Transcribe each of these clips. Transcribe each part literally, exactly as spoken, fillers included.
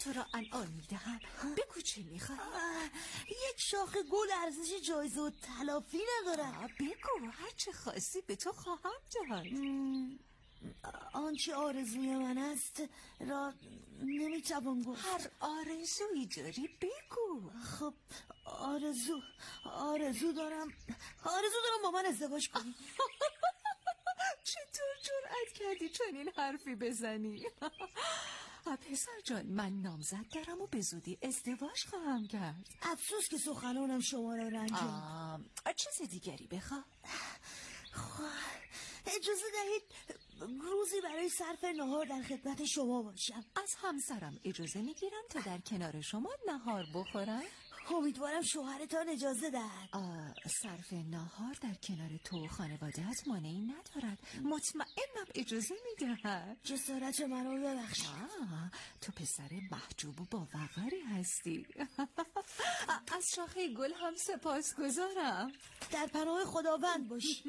تو را انعام میدهم. بگو چه میخوای؟ یک شاخه گل ارزش جایزه و تلافی ندارد. بگو هر چه خاصی به تو خواهم داد. آنچه آرزوی من است را نمیتوان گفت. هر آرزویی داری بگو. خب آرزو آرزو دارم آرزو دارم با من ازدواج کنی. چطور جرأت کردی چنین حرفی بزنی؟ پسر جان، من نامزد دارم و به زودی ازدواج خواهم کرد. افسوس که سخنانم شما را رنجاند. چیز دیگری بخواه. اجازه دهید روزی برای صرف نهار در خدمت شما باشم. از همسرم اجازه میگیرم تا در کنار شما نهار بخورم. امیدوارم شوهرتان اجازه دهد. صرف نهار در کنار تو و خانواده‌ات مانعی ندارد. مطمئنم اجازه میدهد. جسارت من رو ببخشید. تو پسر محجوب و با وقاری هستی. از شاخه گل هم سپاسگزارم. در پناه خداوند باشی.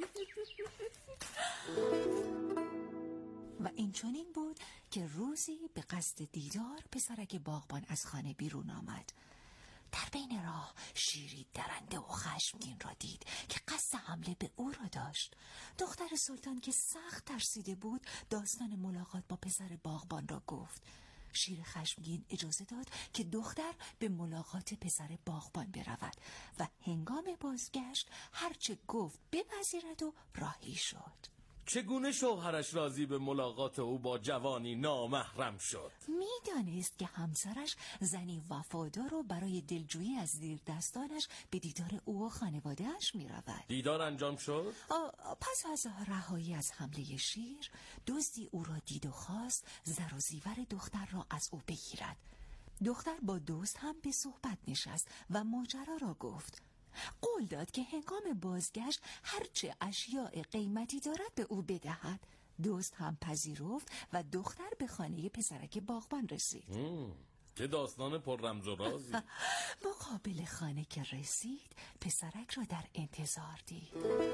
و این چنین بود که روزی به قصد دیدار پسرک باغبان از خانه بیرون آمد. در بین راه شیری درنده و خشمگین را دید که قصد حمله به او را داشت. دختر سلطان که سخت ترسیده بود داستان ملاقات با پسر باغبان را گفت. شیر خشمگین اجازه داد که دختر به ملاقات پسر باغبان برود و هنگام بازگشت هرچه گفت بپذیرد و راهی شد. چگونه شوهرش راضی به ملاقات او با جوانی نامحرم شد؟ میدانست که همسرش زنی وفادار و برای دلجویی از زیر دستانش به دیدار او و خانواده‌اش می رود. دیدار انجام شد؟ پس از رهایی از حمله شیر، دزدی او را دید و خواست زر و زیور دختر را از او بگیرد. دختر با دزد هم به صحبت نشست و ماجرا را گفت. قول داد که هنگام بازگشت هرچه اشیاء قیمتی دارد به او بدهد. دزد هم پذیرفت و دختر به خانه پسرک باغبان رسید. چه داستان پر رمز و رازی. مقابل خانه که رسید پسرک را در انتظار دید.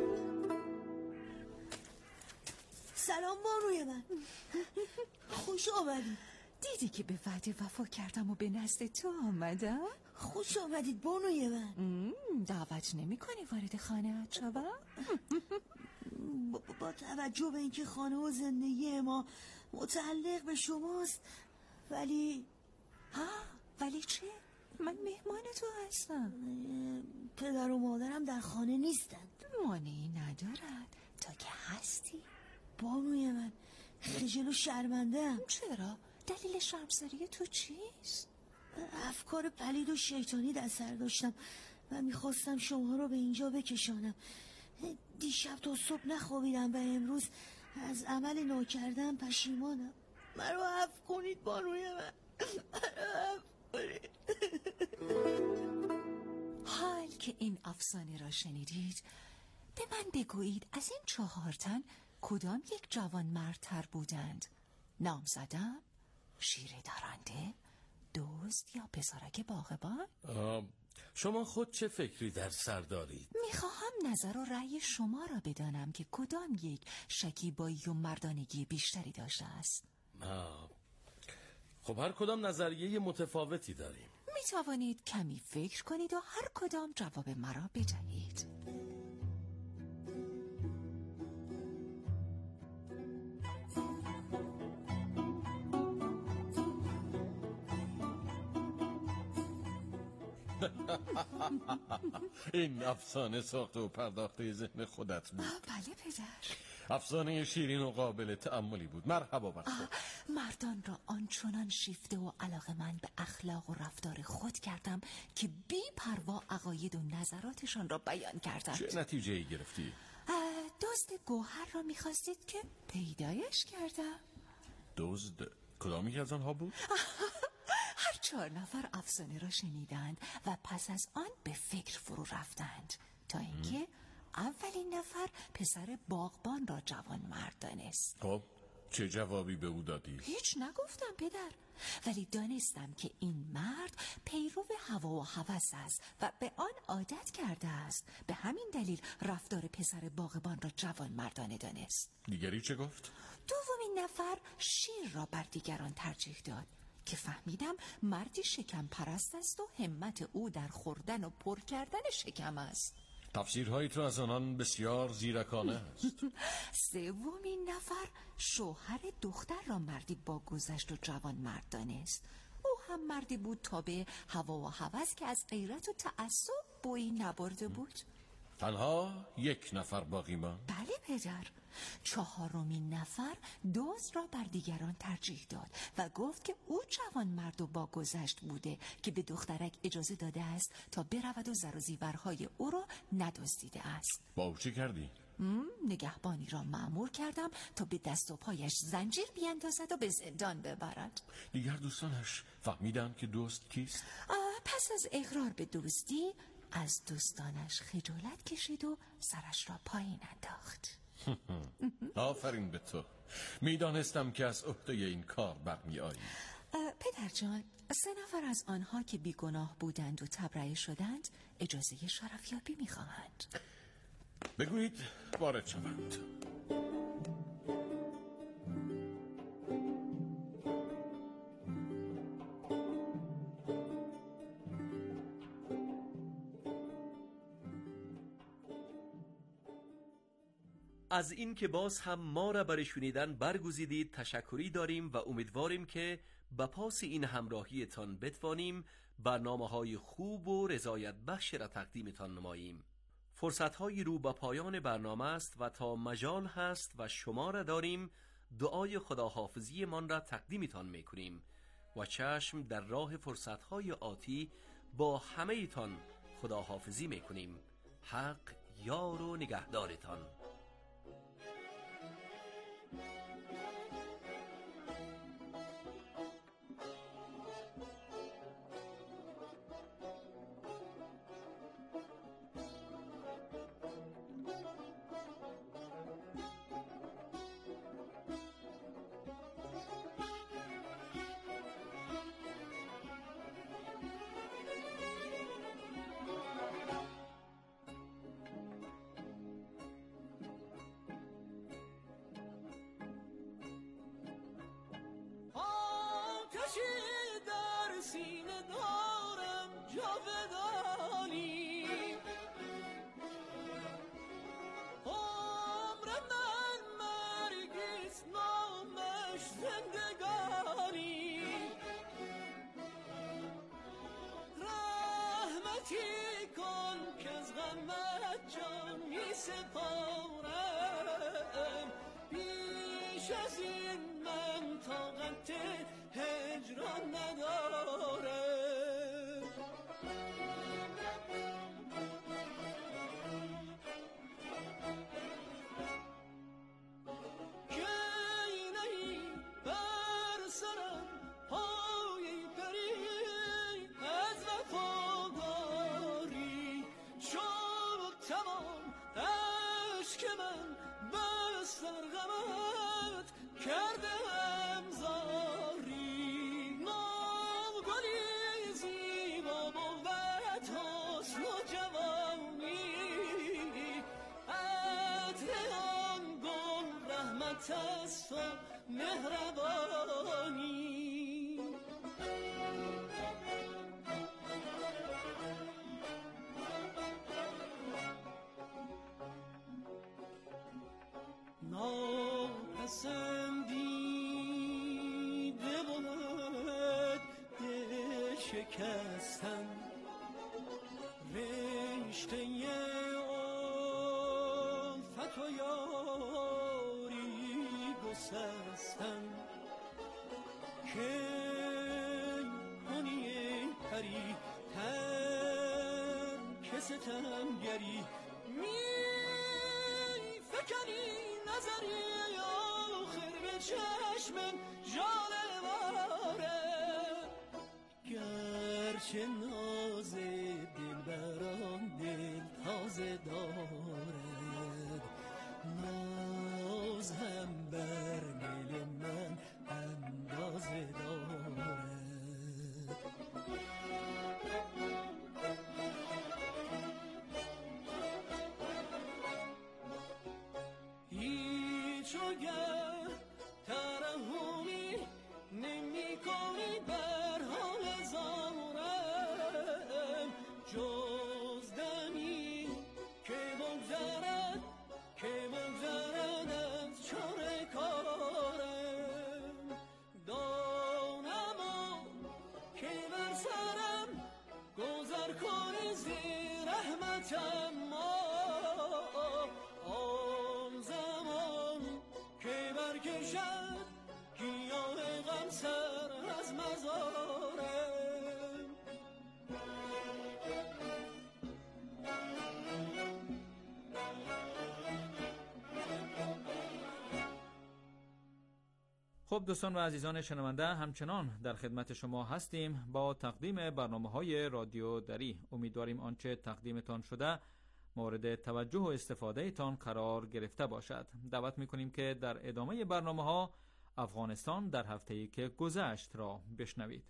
سلام بانوی من. خوش آمدید. دیدی که به وعده وفا کردم و به نزد تو آمدم؟ خوش آمدید بانوی من. دعوت نمی کنی وارد خانه شوم؟ با, با توجه به اینکه خانه و زندگی ما متعلق به شماست. ولی ها ولی چه؟ من مهمان تو هستم. پدر و مادرم در خانه نیستند. مانعی ندارد تا که هستی. بانوی من خجل و شرمنده‌ام. چرا؟ دلیل شرمساری تو چیست؟ افکار پلید و شیطانی در سر داشتم و میخواستم شما رو به اینجا بکشانم. دیشب تا صبح نخوابیدم و امروز از عمل ناکردم پشیمانم. مرا عفو کنید بانوی من. مرا عفو کنید. حال که این افسانه را شنیدید به من بگویید از این چهار تن کدام یک جوان مردتر بودند؟ نام زدم؟ شیر درنده؟ دزد یا پسرک باغبان؟ شما خود چه فکری در سر دارید؟ میخواهم نظر و رأی شما را بدانم که کدام یک شکیبایی و مردانگی بیشتری داشته است. خب هر کدام نظریه متفاوتی داریم. میتوانید کمی فکر کنید و هر کدام جواب مرا بدهید. این افسانه ساخته و پرداخته ذهن خودت بود؟ بله پدر. افسانه شیرین و قابل تأملی بود. مرحبا بر خود. مردان را آنچنان شیفته و علاقه من به اخلاق و رفتار خود کردم که بی پروا عقاید و نظراتشان را بیان کردند. چه نتیجه ای گرفتی؟ دزد گوهر را میخواستید که پیدایش کردم. دزد کدامی از آنها بود؟ هر چهار نفر افسانه را شنیدند و پس از آن به فکر فرو رفتند تا اینکه اولین نفر پسر باغبان را جوان مرد دانست. خب چه جوابی به او دادی؟ هیچ نگفتم پدر، ولی دانستم که این مرد پیرو هوا و هوس است و به آن عادت کرده است. به همین دلیل رفتار پسر باغبان را جوان مردانه دانست. دیگری چه گفت؟ دومین نفر شیر را بر دیگران ترجیح داد. که فهمیدم مردی شکم پرست است و همت او در خوردن و پر کردن شکم است. تفسیرهایت را از آنان بسیار زیرکانه است. سومین نفر شوهر دختر را مردی با گذشت و جوان مرد دانست. او هم مردی بود تابع هوا و هوس که از غیرت و تعصب بویی نبرده بود. تنها یک نفر باقی ماند. بله پدر. چهارمین نفر دزد را بر دیگران ترجیح داد و گفت که او جوان مرد و با گذشت بوده که به دخترک اجازه داده است تا برود و زر و زیورهای او را ندزدیده است. با او چه کردی؟ نگهبانی را مأمور کردم تا به دست و پایش زنجیر بیندازد و به زندان ببرد. دیگر دوستانش فهمیدند که دزد کیست؟ پس از اقرار به دزدی از دوستانش خجالت کشید و سرش را پایین انداخت. آفرین به تو. میدانستم که از عهده این کار برمی آیی. پدر جان، سه نفر از آنها که بیگناه بودند و تبرئه شدند اجازه شرفیابی میخواهند. بگویید وارد شوند. از این که باز هم ما را برای شنیدن برگزیدید تشکری داریم و امیدواریم که به پاس این همراهیتان بتوانیم برنامه‌های خوب و رضایت بخش را تقدیمتان نماییم. فرصت‌های رو به پایان برنامه است و تا مجال هست و شما را داریم دعای خداحافظی من را تقدیمتان می‌کنیم و چشم در راه فرصت‌های آتی با همه ایتان خداحافظی می‌کنیم. حق یار و نگهدارتان. سپارم بیش از این من طاقت هجران ندارم. که نهی بر سرم پای پری از وفاداری شد تمام عشق من بس در غمت کردم زاری. نوگلی زیبا بود حسن و جوانی عطر آن گل رحمت است و مهربانی. ناپسندیده بود دل شکستن رشته الفت و یاری گسستن. که کنی ای پری ترک ستمگری می فکنی نظری آخر به چشم ژاله واره. گرچه ناز دلبران دل تازه دارد ناز هم بر دل من اندازه دارد. هیچ اگر ترحمی نمی کنی خب دوستان و عزیزان شنونده، همچنان در خدمت شما هستیم با تقدیم برنامه‌های رادیو دری. امیدواریم آنچه تقدیمتان شده مورد توجه و استفاده تان قرار گرفته باشد. دعوت می‌کنیم که در ادامه برنامه‌ها افغانستان در هفته‌ای که گذشت را بشنوید.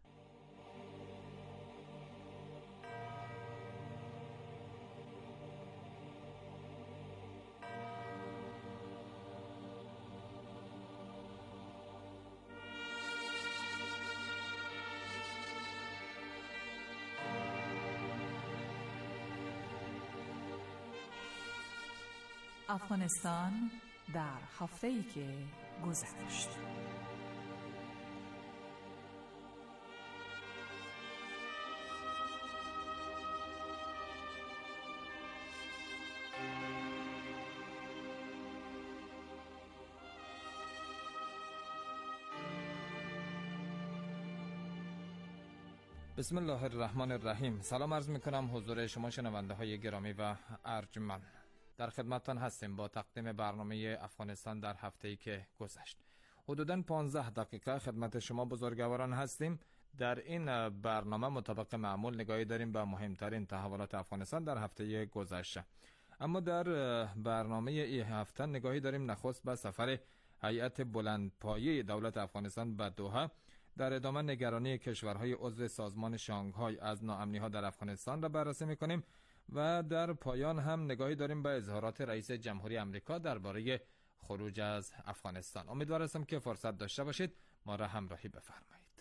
افغانستان در هفته‌ای که گذشت. بسم الله الرحمن الرحیم. سلام عرض میکنم حضور شما شنونده های گرامی و ارجمند. در خدمتتان هستیم با تقدیم برنامه افغانستان در هفته‌ای که گذشت. حدوداً پانزده دقیقه خدمت شما بزرگواران هستیم. در این برنامه مطابق معمول نگاهی داریم به مهمترین تحولات افغانستان در هفته گذشته. اما در برنامه این هفته نگاهی داریم نخست به سفر هیئت بلندپایه دولت افغانستان به دوحه، در ادامه نگرانی کشورهای عضو سازمان شانگهای از ناامنی‌ها در افغانستان را بررسی می‌کنیم و در پایان هم نگاهی داریم به اظهارات رئیس جمهوری آمریکا درباره خروج از افغانستان. امیدوار هستم که فرصت داشته باشید، ما را همراهی بفرمایید.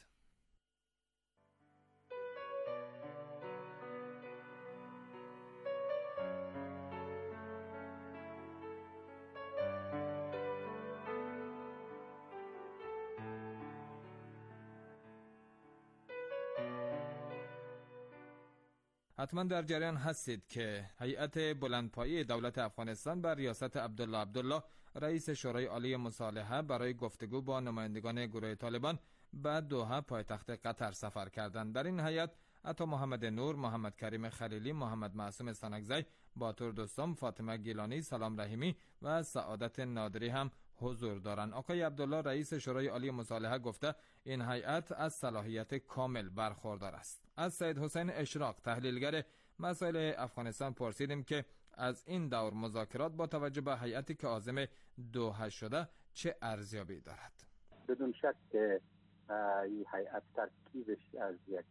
حتما در جریان هستید که هیئت بلندپایه دولت افغانستان بر ریاست عبدالله عبدالله رئیس شورای عالی مصالحه برای گفتگو با نمایندگان گروه طالبان به دوحه پایتخت قطر سفر کردند. در این هیئت عطا محمد نور، محمد کریم خلیلی، محمد معصوم سنگزی، باتور دوستم، فاطمه گیلانی، سلام رحیمی و سعادت نادری هم حضور دارند. آقای عبدالله رئیس شورای عالی مصالحه گفته این هیئت از صلاحیت کامل برخوردار است. از سید حسین اشراق تحلیلگر مسائل افغانستان پرسیدیم که از این دور مذاکرات با توجه به هیئتی که عازم دوحه شده چه ارزیابی دارد؟ بدون شک که این هیئت ترکیبش از یک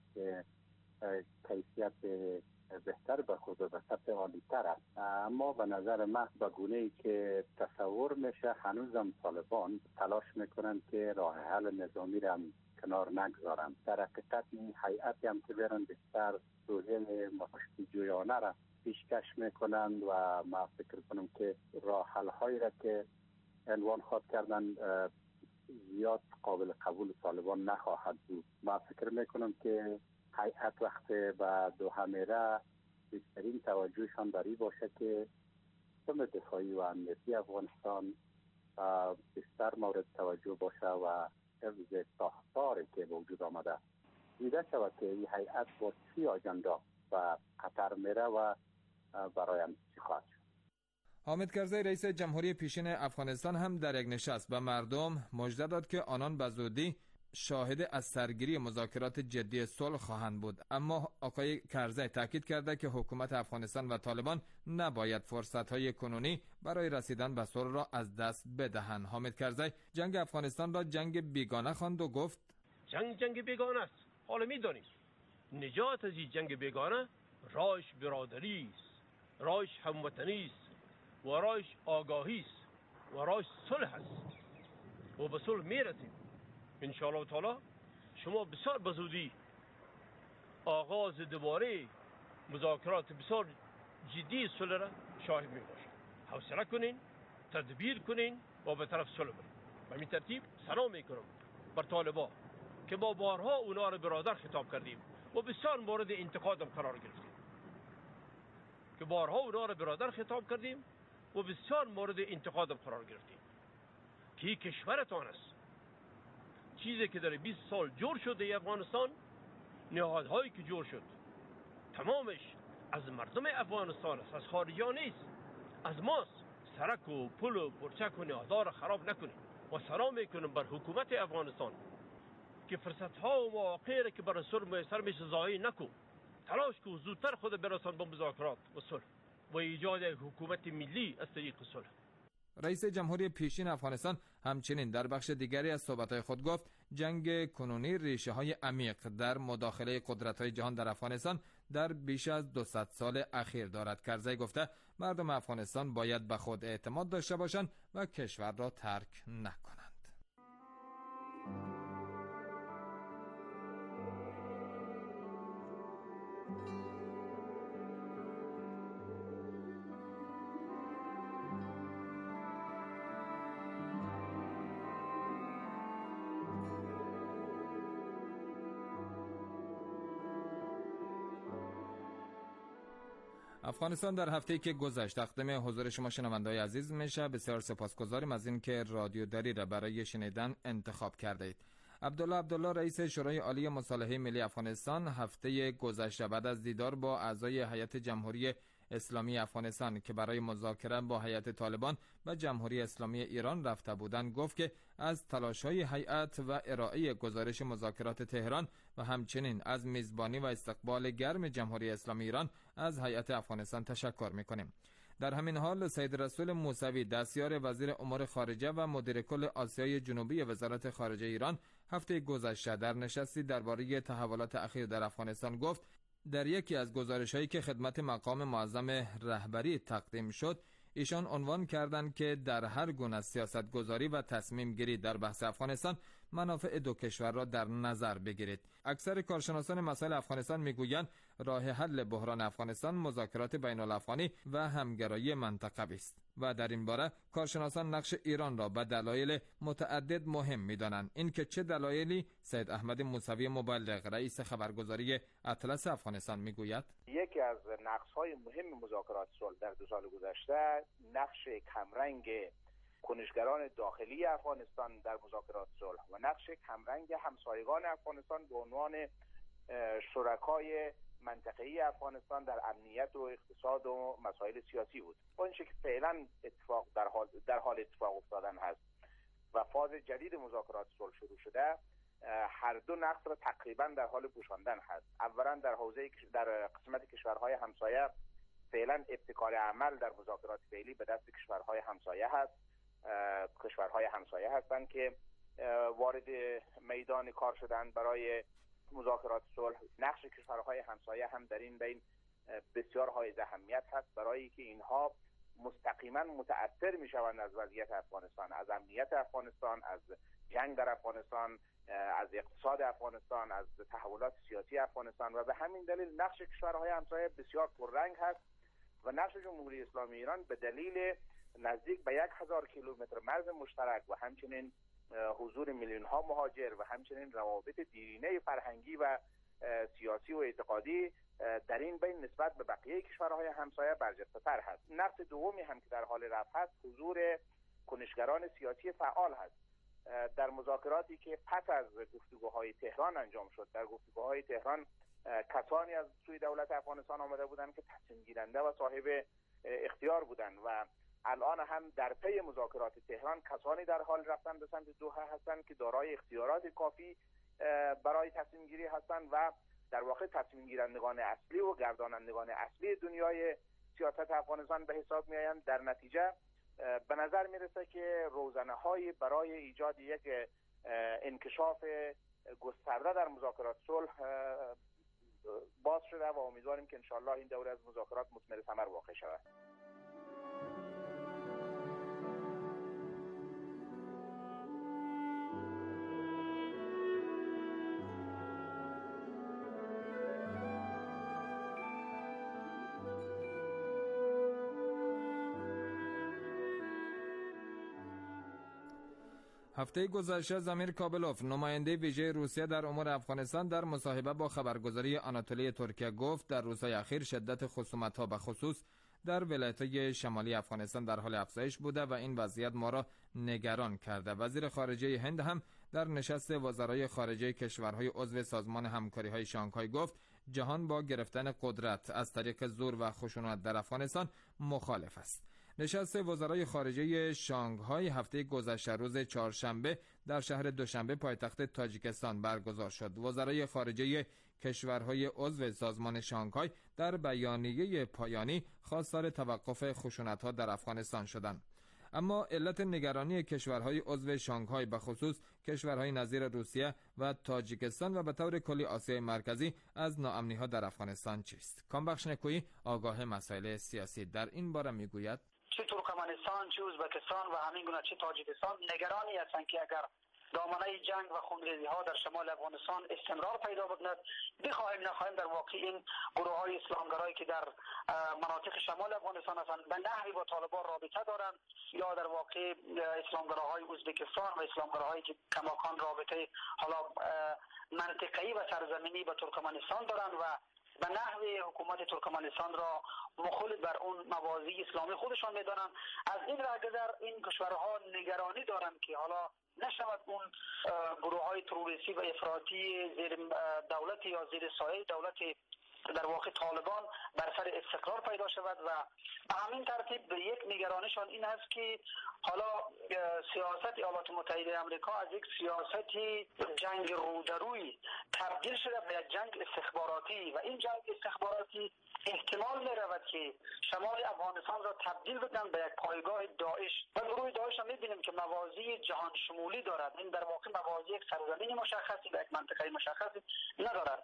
کیفیت بهتر برخورده به سطح عالی تر است، اما به نظر من به گونه‌ای که تصور میشه هنوزم طالبان تلاش میکنن که راه حل نظامی را کنار نگذارن. در حقیقت این هیئتی هم که برن بیشتر روحیه مشتیجویانه را پیشکش میکنند و ما فکر کنم که راه حل هایی را که عنوان خواد کردن زیاد قابل قبول طالبان نخواهد بود. ما فکر میکنم که هیئت وقتی به دوحه میره بیشترین توجهشان بر این باشه که سیستم دفاعی و امنیتی افغانستان بیشتر مورد توجه باشه و حفظ ساختاری که به وجود آمده دیده شود که این هیئت با چی آجندا و قطر میره و برایم چی خواهد شد. حامد کرزی رئیس جمهوری پیشین افغانستان هم در یک نشست به مردم مژده داد که آنان به زودی شاهد از سرگیری مذاکرات جدی صلح خواهند بود. اما آقای کرزی تاکید کرده که حکومت افغانستان و طالبان نباید فرصت‌های کنونی برای رسیدن به صلح را از دست بدهند. حامد کرزی جنگ افغانستان را جنگ بیگانه خواند و گفت جنگ جنگ بیگانه است. حالا می‌دانید نجات از این جنگ بیگانه راهش برادری است، راهش هموطنی است و راهش آگاهی است و راهش صلح است و به صلح می‌رسیم ان شاء الله تعالی. شما بسیار بزودی آغاز دوباره مذاکرات بسیار جدی صلح را شاهد میباشید. حوصله کنین، تدبیر کنین و به طرف صلح برید. به این ترتیب سلام میکنم بر طالبان که ما بارها اونا را برادر خطاب کردیم و بسیار مورد انتقادم قرار گرفتیم که بارها اونا را برادر خطاب کردیم و بسیار مورد انتقادم قرار گرفتیم که این کشورتان است. چیزی که در بیست سال جور شده افغانستان، نهادهایی که جور شد تمامش از مردم افغانستان است، از خارجی نیست، از ماست. سرک و پل و پرچک و نهادها را خراب نکنید. و سلام میکنم بر حکومت افغانستان که فرصت ها و مواقعی را که برای صلح میسر میشه ضایع نکن. تلاش کن زودتر خود برسان به مذاکرات و صلح و ایجاد یک حکومت ملی از طریق صلح. رئیس جمهوری پیشین افغانستان همچنین در بخش دیگری از صحبت‌های خود گفت جنگ کنونی ریشه‌های عمیق در مداخله قدرت‌های جهان در افغانستان در بیش از دویست سال اخیر دارد. کرزی گفته مردم افغانستان باید به خود اعتماد داشته باشند و کشور را ترک نکنند. افغانستان در هفته‌ای که گذشت تقدیم حضور شما شنونده‌های عزیز میشه. بسیار سپاسگزاریم از اینکه رادیو دری را برای شنیدن انتخاب کرده اید. عبدالله عبدالله رئیس شورای عالی مصالحه ملی افغانستان هفته گذشته بعد از دیدار با اعضای هیئت جمهوری اسلامی افغانستان که برای مذاکره با هیئت طالبان و جمهوری اسلامی ایران رفته بودند گفت که از تلاش‌های هیئت و ارائه گزارش مذاکرات تهران و همچنین از میزبانی و استقبال گرم جمهوری اسلامی ایران از هیئت افغانستان تشکر می‌کنیم. در همین حال سید رسول موسوی دستیار وزیر امور خارجه و مدیر کل آسیای جنوبی وزارت خارجه ایران هفته گذشته در نشستی درباره تحولات اخیر در افغانستان گفت در یکی از گزارش‌هایی که خدمت مقام معظم رهبری تقدیم شد ایشان عنوان کردند که در هر گونه سیاستگذاری و تصمیم گیری در بحث افغانستان منافع دو کشور را در نظر بگیرید. اکثر کارشناسان مسائل افغانستان میگویند راه حل بحران افغانستان مذاکرات بین الافغانی و همگرایی منطقوی است و در این باره کارشناسان نقش ایران را به دلایل متعدد مهم می‌دانند. این که چه دلایلی سید احمد موسوی مبلغ رئیس خبرگزاری اطلس افغانستان میگوید. یکی از نقص‌های مهم مذاکرات صلح در دو سال گذشته نقش کمرنگ کنشگران داخلی افغانستان در مذاکرات صلح و نقش کمرنگ همسایگان افغانستان به عنوان شرکای منطقه‌ای افغانستان در امنیت و اقتصاد و مسائل سیاسی بود. آنچه که فعلا اتفاق در حال در حال اتفاق افتادن هست و فاز جدید مذاکرات صلح شروع شده هر دو نقص را تقریبا در حال پوشاندن هست. اولا در حوزه در قسمت کشورهای همسایه فعلا ابتکار عمل در مذاکرات فعلی به دست کشورهای همسایه هست. کشورهای همسایه هستند که وارد میدان کار شدن برای مذاکرات صلح. نقش کشورهای همسایه هم در این بین بسیار حائز اهمیت هست برای که اینها مستقیما متأثر میشوند از وضعیت افغانستان، از امنیت افغانستان، از جنگ در افغانستان، از اقتصاد افغانستان، از تحولات سیاسی افغانستان و به همین دلیل نقش کشورهای همسایه بسیار پررنگ هست و نقش جمهوری اسلامی ایران به دلیل نزدیک به یک هزار کیلومتر مرز مشترک و همچنین حضور میلیون ها مهاجر و همچنین روابط دیرینه فرهنگی و سیاسی و اعتقادی در این بین نسبت به بقیه کشورهای همسایه برجسته‌تر هست. نقص دومی هم که در حال رفع هست حضور کنشگران سیاسی فعال هست. در مذاکراتی که پس از گفتگوهای تهران انجام شد، در گفتگوهای تهران کسانی از سوی دولت افغانستان آمده بودند که تصمیم گیرنده و صاحب اختیار بودند و الان هم در پی مذاکرات تهران کسانی در حال رفتن به سمت دوحه هستند که دارای اختیارات کافی برای تصمیم گیری هستند و در واقع تصمیم گیرندگان اصلی و گردانندگان اصلی دنیای سیاست افغانستان به حساب میآیند. در نتیجه به نظر میرسه که روزنه‌های برای ایجاد یک انکشاف گسترده در مذاکرات صلح باز شده و امیدواریم که انشالله این دوره از مذاکرات مثمر ثمر واقع شود. هفته گذشته زمیر کابلوف نماینده ویژه روسیه در امور افغانستان در مصاحبه با خبرگزاری آناتولی ترکیه گفت در روزهای اخیر شدت خصومت‌ها به خصوص در ولایت‌های شمالی افغانستان در حال افزایش بوده و این وضعیت ما را نگران کرده. وزیر خارجه هند هم در نشست وزرای خارجه کشورهای عضو سازمان همکاری‌های شانگهای گفت جهان با گرفتن قدرت از طریق زور و خشونت در افغانستان مخالف است. نشست وزرای خارجه شانگهای هفته گذشته روز چهارشنبه در شهر دوشنبه پایتخت تاجیکستان برگزار شد. وزرای خارجه کشورهای عضو سازمان شانگهای در بیانیه پایانی خواستار توقف خشونت‌ها در افغانستان شدند. اما علت نگرانی کشورهای عضو شانگهای به خصوص کشورهای نظیر روسیه و تاجیکستان و به طور کلی آسیای مرکزی از ناامنی‌ها در افغانستان چیست؟ کامبخش نکویی آگاه مسائل سیاسی در این باره میگوید چه ترکمنستان، چه ازبکستان و همین گونه چه تاجیکستان نگرانی هستند که اگر دامنه جنگ و خونریزی ها در شمال افغانستان استمرار پیدا بکند، بخواهیم نخواهیم در واقع این گروه های اسلامگرایی که در مناطق شمال افغانستان هستند به نحوی با طالبان رابطه دارند یا در واقع اسلامگراهای ازبکستان و اسلامگراهایی که کماکان رابطه حالا منطقه‌ای و سرزمینی با ترکمنستان دارند و به نحوی حکومت ترکمنستان را مخالف بر اون مواضع اسلامی خودشان میدانند. از این رهگذر این کشورها نگرانی دارند که حالا نشود اون گروه های تروریستی و افراطی زیر دولت یا زیر سایه دولت در واقع طالبان بر سر استقرار پیدا شود و به همین ترتیب به یک نگرانشان این است که حالا سیاست ایالات متحده آمریکا از یک سیاست جنگ رودروی تبدیل شده به یک جنگ استخباراتی و این جنگ استخباراتی احتمال می رود که شمال افغانستان را تبدیل بدن به یک پایگاه داعش و گروه داعش هم می بینیم که مواضع جهان شمولی دارد. این در واقع مواضع یک سرزمین مشخصی و یک منطقه مشخصی ندارد.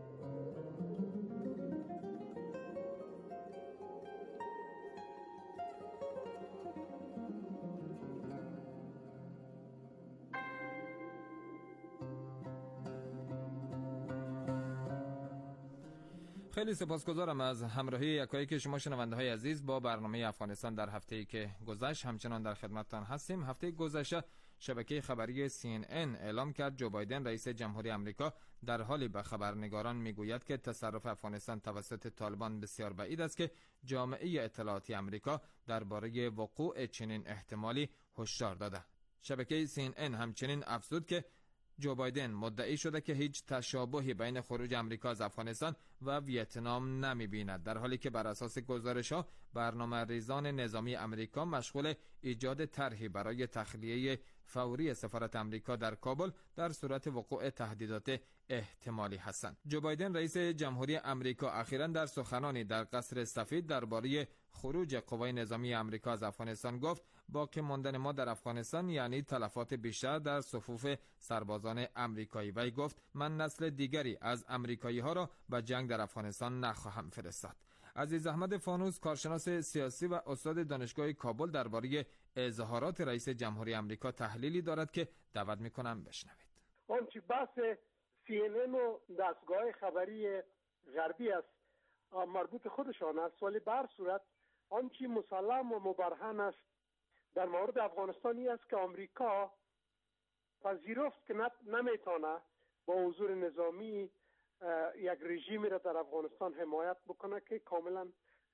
خیلی سپاسگزارم از همراهی یکایک شما شنونده های عزیز با برنامه افغانستان در هفته‌ای که گذشت. همچنان در خدمتتان هستیم. هفته گذشته شبکه خبری سی ان ان اعلام کرد جو بایدن رئیس جمهوری آمریکا در حالی به خبرنگاران میگوید که تصرف افغانستان توسط طالبان بسیار بعید است که جامعه اطلاعاتی آمریکا درباره وقوع چنین احتمالی هشدار داده. شبکه سی ان ان همچنین افزود که جو بایدن مدعی شده که هیچ تشابهی بین خروج آمریکا از افغانستان و ویتنام نمی‌بیند، در حالی که بر اساس گزارش‌ها برنامه‌ریزان نظامی آمریکا مشغول ایجاد طرحی برای تخلیه فوری سفارت آمریکا در کابل در صورت وقوع تهدیدات احتمالی هستند. جو بایدن رئیس جمهوری آمریکا اخیراً در سخنانی در قصر سفید درباره خروج قوای نظامی آمریکا از افغانستان گفت باقی ماندن ما در افغانستان یعنی تلفات بیشتر در صفوف سربازان آمریکایی. وی گفت من نسل دیگری از آمریکایی ها را به جنگ در افغانستان نخواهم فرستاد. عزیز احمد فانوس، کارشناس سیاسی و استاد دانشگاه کابل، درباره اظهارات رئیس جمهوری آمریکا تحلیلی دارد که دعوت می‌کنم بشنوید. آنچه بحث سی ان ان و دستگاه خبری غربی است مربوط خودشان است، ولی به هر صورت آنچه مسلم و مبرهن است در مورد افغانستانی است که آمریکا پذیرفت که نمیتونه با حضور نظامی یک رژیمی را در افغانستان حمایت بکنه که کاملا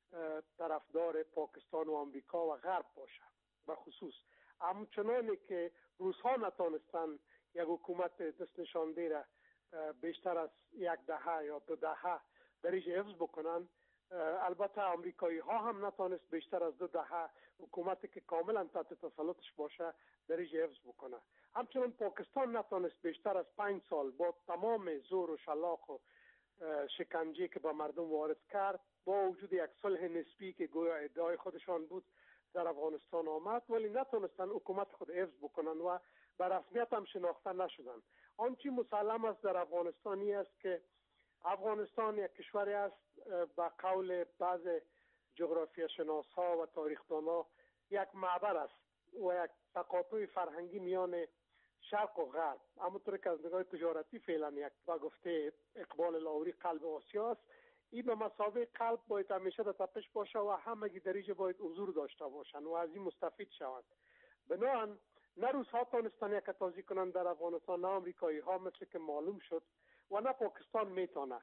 طرفدار پاکستان و آمریکا و غرب باشه. به خصوص همچنانی که روس‌ها نتانستن یک حکومت دست نشانده را بیشتر از یک دهه یا دو دهه درش حفظ بکنن، البته آمریکایی ها هم نتانست بیشتر از دو دهه حکومتی که کاملا تحت تسلطش باشه درش حفظ بکنه. همچنان پاکستان نتانست بیشتر از پنج سال با تمام زور و شلاق و شکنجه که به مردم وارد کرد، با وجود یک صلح نسبی که گویا ادعای خودشان بود در افغانستان آمد، ولی نتونستن حکومت خود حفظ بکنن و به رسمیت هم شناخته نشدن. آنچه مسلم است در افغانستانی است که افغانستان یک کشوری است به قول بعض جغرافیا شناس ها و تاریخدان ها یک معبر است و یک تقاطع فرهنگی میان شرق و غرب. همونطور که از نگاه تجارتی فعلا یک با گفته اقبال لاهوری قلب آسیا است، این به مسابقه قلب باید همیشه در تپش باشه و همگی در اینجا باید حضور داشته باشند و از این مستفید شوند. بنابراین نه روس‌ها تانستن یک تازی کنند در افغانستان، نه آمریکایی ها مثل که معلوم شد و نه پاکستان میتونه.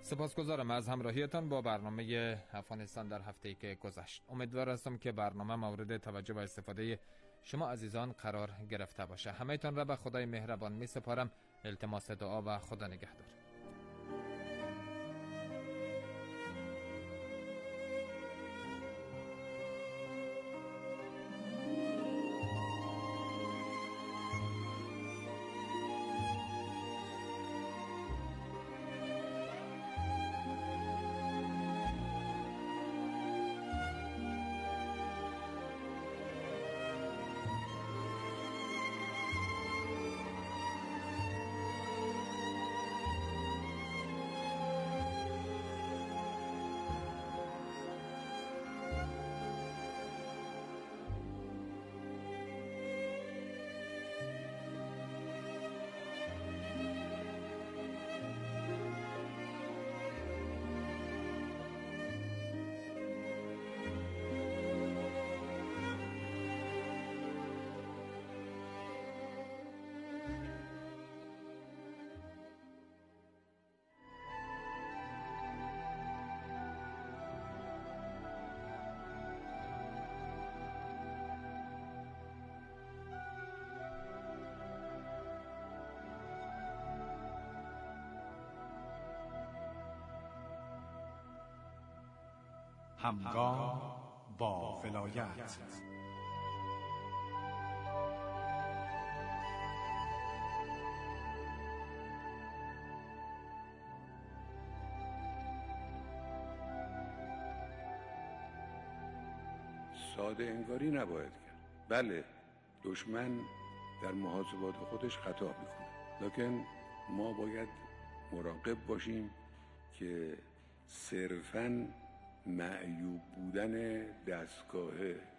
سپاسگزارم از همراهیتان با برنامه افغانستان در هفته‌ای که گذشت. امیدوار هستم که برنامه مورد توجه و استفاده شما عزیزان قرار گرفته باشه. همه‌تان را به خدای مهربان می سپارم. التماس دعا و خدا نگهدار. همگام با ولایت. ساده انگاری نباید کرد. بله، دشمن در محاسبات خودش خطا میکنه، لکن ما باید مراقب باشیم که صرفاً معیوب بودن دستگاه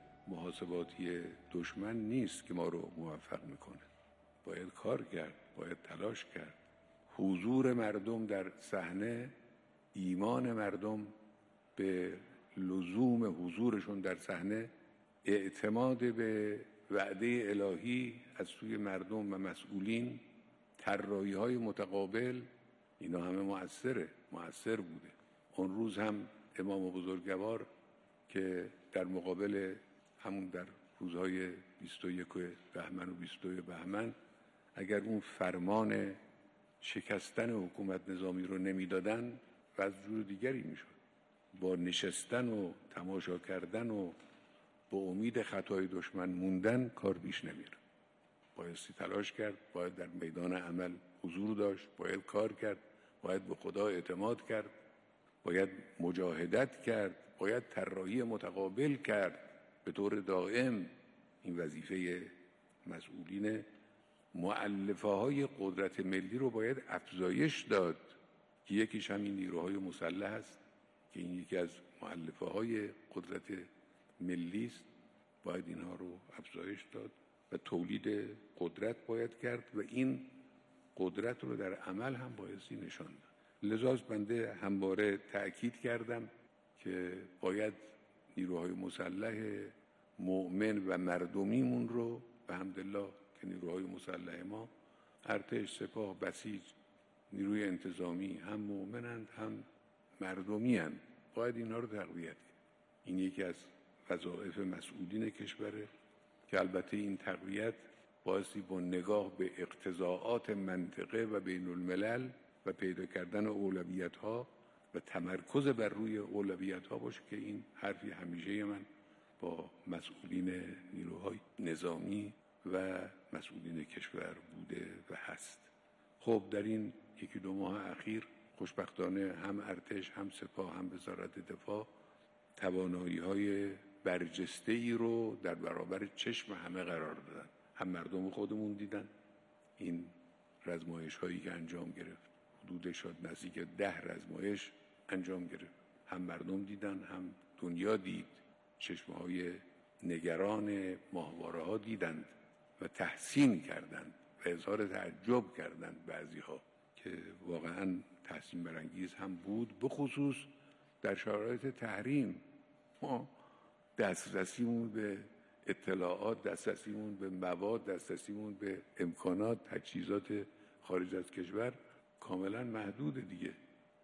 محاسباتی دشمن نیست که ما رو موفق میکنه. باید کار کرد، باید تلاش کرد. حضور مردم در صحنه، ایمان مردم به لزوم حضورشون در صحنه، اعتماد به وعده الهی از سوی مردم و مسئولین، طراحی‌های متقابل، اینا همه مؤثره، مؤثر بوده. اون روز هم امام بزرگوار که در مقابل همون در روزهای بیست و یک بهمن و بیست و دو بهمن اگر اون فرمان شکستن حکومت نظامی رو نمیدادن و از جور دیگری میشد. با نشستن و تماشا کردن و با امید خطای دشمن موندن کار پیش نمیره. بایستی تلاش کرد، باید در میدان عمل حضور داشت، باید کار کرد، باید به خدا اعتماد کرد، باید مجاهدت کرد، باید طراحی متقابل کرد. به طور دائم این وظیفه مسئولین مؤلفه های قدرت ملی رو باید افزایش داد که یکیش همین نیروهای مسلح است که این یکی از مؤلفه های قدرت ملی است. باید اینها رو افزایش داد و تولید قدرت باید کرد و این قدرت رو در عمل هم بایستی نشان داد. لذاست بنده همواره تأکید کردم که باید نیروهای مسلح مؤمن و مردمیمون رو به حمدالله که نیروهای مسلح ما، ارتش، سپاه، بسیج، نیروی انتظامی هم مؤمنند هم مردمی هستند، باید اینها رو تقویت کرد. این یکی از وظایف مسئولین کشوره که البته این تقویت بایستی با نگاه به اقتضاعات منطقه و بین الملل و پیدا کردن اولویت ها و تمرکز بر روی اولویت ها باشه که این حرفی همیشه من با مسئولین نیروهای نظامی و مسئولین کشور بوده و هست. خب در این یکی دو ماه اخیر خوشبختانه هم ارتش، هم سپاه، هم وزارت دفاع توانایی های برجسته ای رو در برابر چشم همه قرار دادن. هم مردم خودمون دیدن این رزمایش هایی که انجام گرفت، حدود شد نزدیک ده رزمایش انجام گرفت. هم مردم دیدن، هم دنیا دید. چشم های نگران ماهواره ها دیدند و تحسین کردند و اظهار تعجب کردند بعضی ها که واقعا تحسین برانگیز هم بود. بخصوص در شرایط تحریم ما دسترسیمون به اطلاعات، دسترسیمون به مواد، دسترسیمون به امکانات، تجهیزات خارج از کشور کاملا محدود دیگه.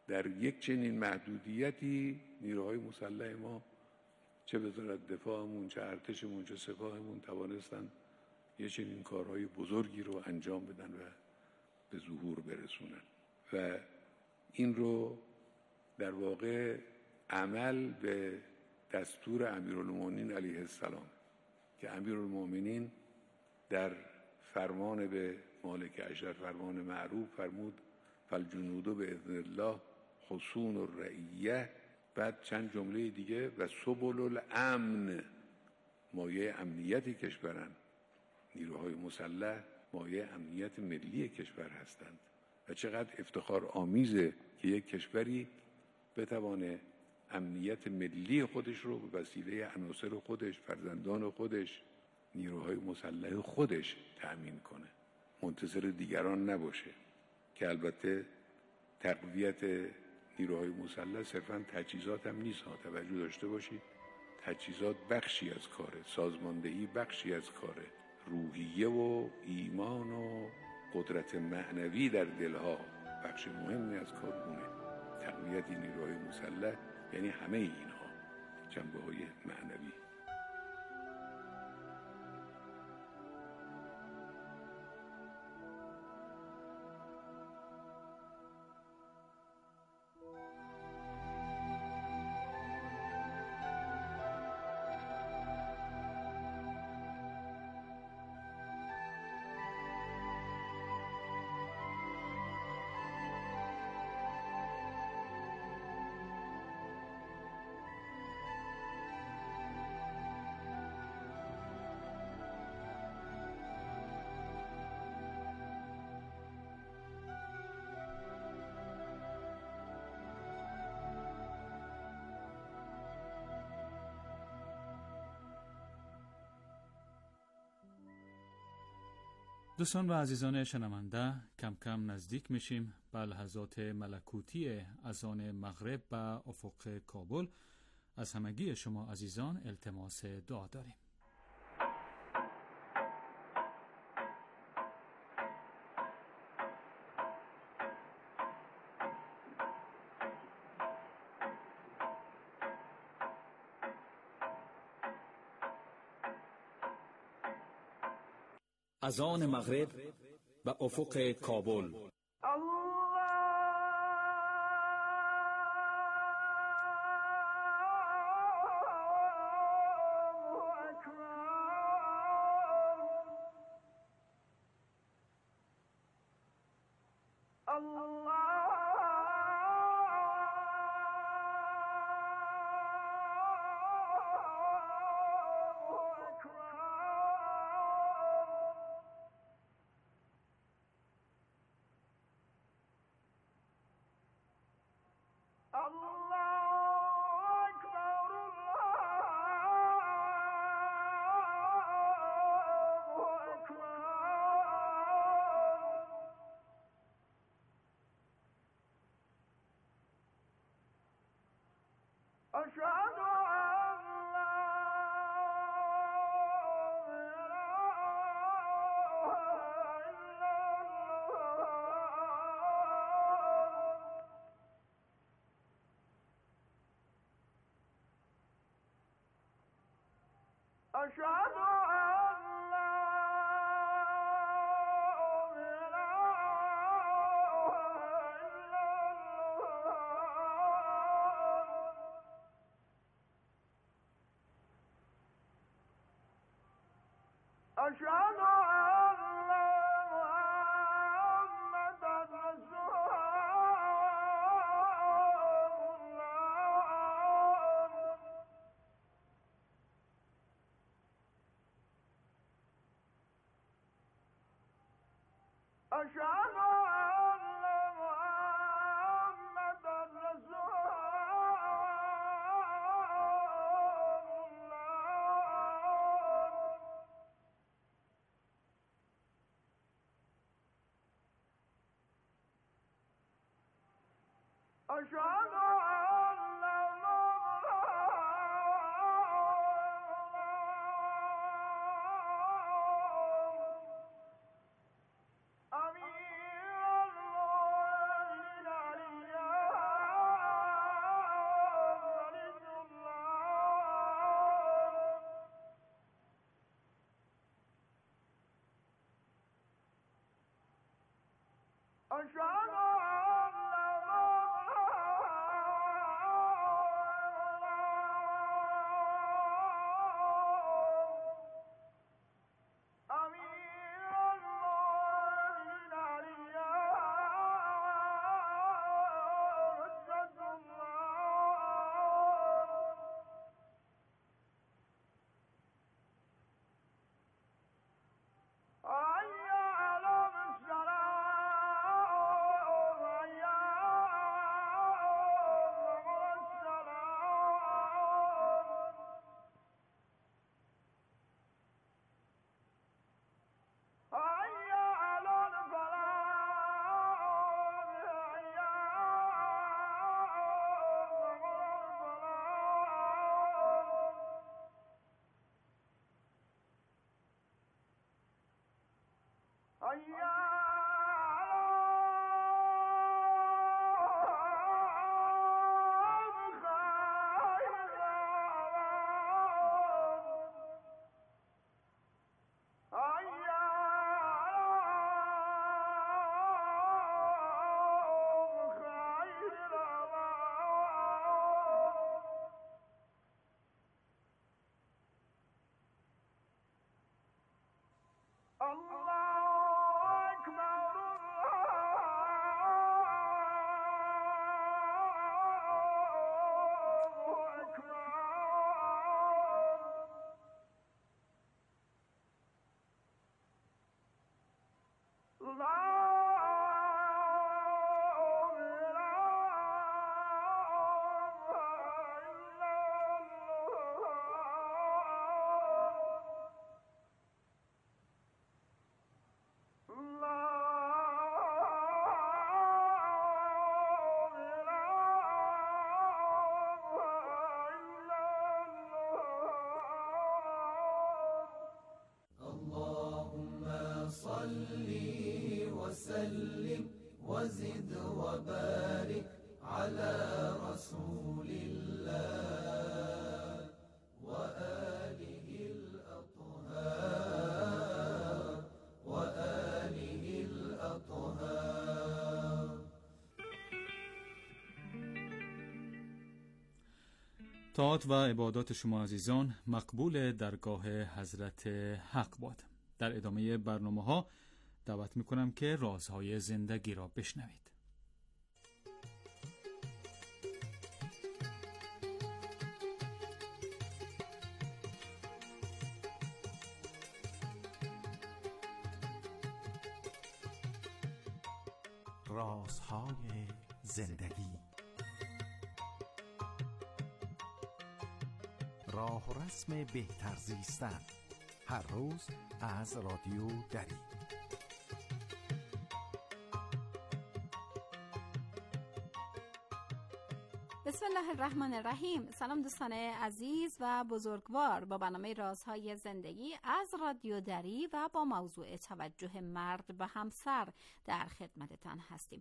در یک چنین محدودیتی نیروهای مسلح ما چه وزارت دفاعمون، چه ارتشمون، چه سپاهمون توانستن یه چنین کارهای بزرگی رو انجام بدن و به ظهور برسونن و این رو در واقع عمل به دستور امیرالمومنین علیه السلام که امیرالمومنین در فرمان به مالک اشرف، فرمان معروف، فرمود فالجنود باذن الله حصون الرعیه، بعد چند جمله دیگه و سبل الامن، مایه امنیت کشورن. نیروهای مسلح مایه امنیت ملی کشور هستند و چقدر افتخار آمیزه که یک کشوری بتوانه امنیت ملی خودش رو به وسیله عناصر خودش، فرزندان خودش، نیروهای مسلح خودش تأمین کنه، منتظر دیگران نباشه. که البته تقویت نیروهای مسلح صرفاً تجهیزات هم نیست ها. توجه داشته باشید تجهیزات بخشی از کاره، سازماندهی بخشی از کاره، روحیه و ایمان و قدرت معنوی در دلها بخش مهمی از کارونه. تقویت نیروهای مسلح یعنی همه اینها، جنبه های معنوی. دوستان و عزیزان شنونده، کم کم نزدیک میشیم به لحظات ملکوتی اذان مغرب به افق کابل. از همگی شما عزیزان التماس دعا داریم. اذان مغرب به افق کابل. Amin. وسلم وزد وبارك على رسول الله وآله الأطهار وآله الأطهار. طاعت و عبادات شما عزیزان مقبول درگاه حضرت حق باد. در ادامه برنامه ها دعوت میکنم که رازهای زندگی را بشنوید. رازهای زندگی، راه و رسم بهتر زیستن، هر روز از رادیو دری. بسم الله الرحمن الرحیم. سلام دوستان عزیز و بزرگوار، با برنامه رازهای زندگی از رادیو دری و با موضوع توجه مرد به همسر در خدمتتان هستیم.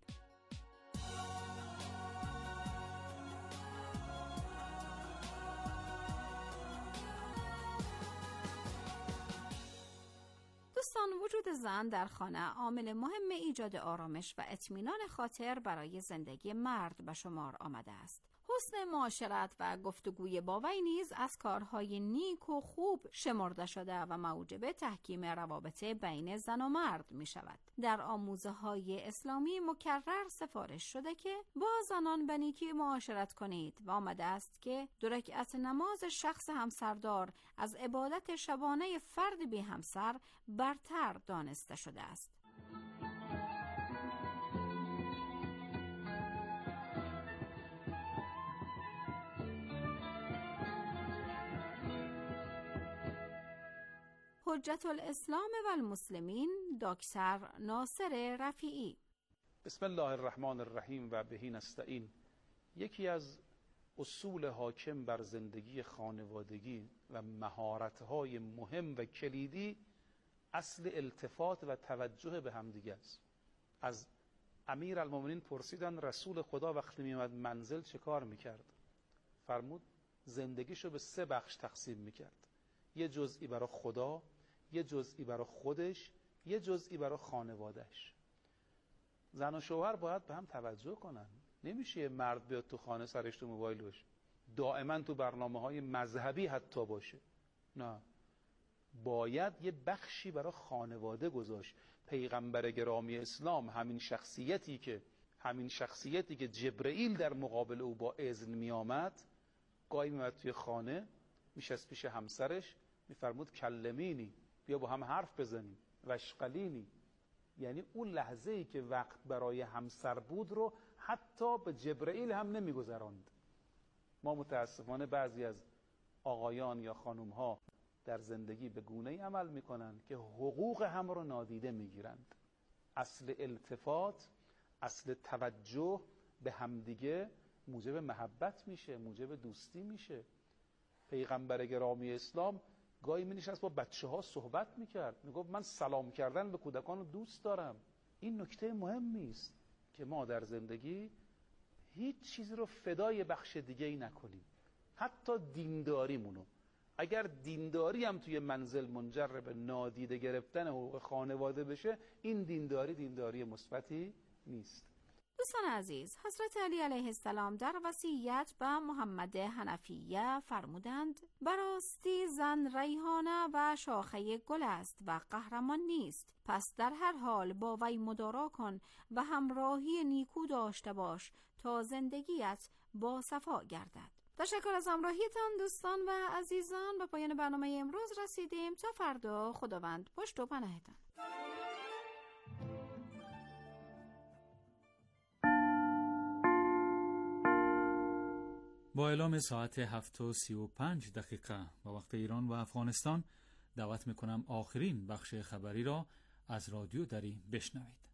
دوستان، وجود زن در خانه عامل مهم ایجاد آرامش و اطمینان خاطر برای زندگی مرد به شمار آمده است. حسن معاشرت و گفتگوی با وی نیز از کارهای نیک و خوب شمرده شده و موجب تحکیم روابط بین زن و مرد می شود. در آموزه های اسلامی مکرر سفارش شده که با زنان به نیکی معاشرت کنید و آمده است که دو رکعت نماز شخص همسردار از عبادت شبانه فرد بی همسر برتر دانسته شده است. حجت الاسلام و المسلمین دکتر ناصر رفیعی. بسم الله الرحمن الرحیم و بهی نستعین. یکی از اصول حاکم بر زندگی خانوادگی و مهارت‌های مهم و کلیدی اصل التفات و توجه به همدیگه است. از امیر المومنین پرسیدن رسول خدا وقتی می‌آمد منزل چه کار می‌کرد؟ فرمود زندگیشو به سه بخش تقسیم می‌کرد. یه جزئی برای خدا، یه جزئی برای خودش، یه جزئی برای خانوادهش. زن و شوهر باید به هم توجه کنن. نمیشه یه مرد بیاد تو خانه سرش تو موبایل باشه، دائما تو برنامه‌های مذهبی حتی باشه. نه، باید یه بخشی برای خانواده گذاشت. پیغمبر گرامی اسلام همین شخصیتی که همین شخصیتی که جبرئیل در مقابل او با اذن می آمد، گاهی میاد توی خانه میشست پیش همسرش میفرمود کلمینی، بیا با هم حرف بزنیم، وشقلینی. یعنی اون لحظه ای که وقت برای همسر بود رو حتی به جبرئیل هم نمیگذراند. ما متاسفانه بعضی از آقایان یا خانوم ها در زندگی به گونه‌ای عمل میکنند که حقوق هم رو نادیده میگیرند. اصل التفات، اصل توجه به همدیگه موجب محبت میشه، موجب دوستی میشه. پیغمبر گرامی اسلام گاهی می نشست با بچه ها صحبت میکرد، میگفت من سلام کردن به کودکان رو دوست دارم. این نکته مهمی است که ما در زندگی هیچ چیزی رو فدای بخش دیگه ای نکنیم، حتی دینداریمونو. اگر دینداری هم توی منزل منجر به نادیده گرفتن حقوق خانواده بشه، این دینداری دینداری مثبتی نیست. دوستان عزیز، حضرت علی علیه السلام در وصیت به محمد حنفیه فرمودند: براستی زن ریحانه و شاخه گل است و قهرمان نیست، پس در هر حال با وی مدارا کن و همراهی نیکو داشته باش تا زندگیت با صفا گردد. تشکر از همراهیتان دوستان و عزیزان. به پایان برنامه امروز رسیدیم. تا فردا، خداوند پشت و پناهتان. با اعلام ساعت هفت و سی و پنج دقیقه به وقت ایران و افغانستان دعوت میکنم آخرین بخش خبری را از رادیو دری بشنوید.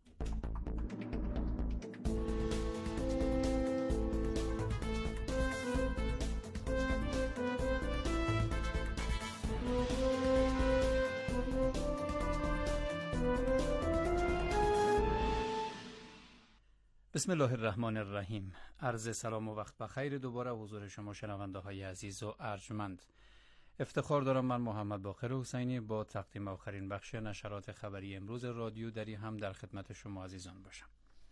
بسم الله الرحمن الرحیم. عرض سلام و وقت بخیر دوباره حضور شما شنونده های عزیز و ارجمند. افتخار دارم من محمد باقر حسینی با تقدیم آخرین بخش نشرات خبری امروز رادیو دری هم در خدمت شما عزیزان باشم.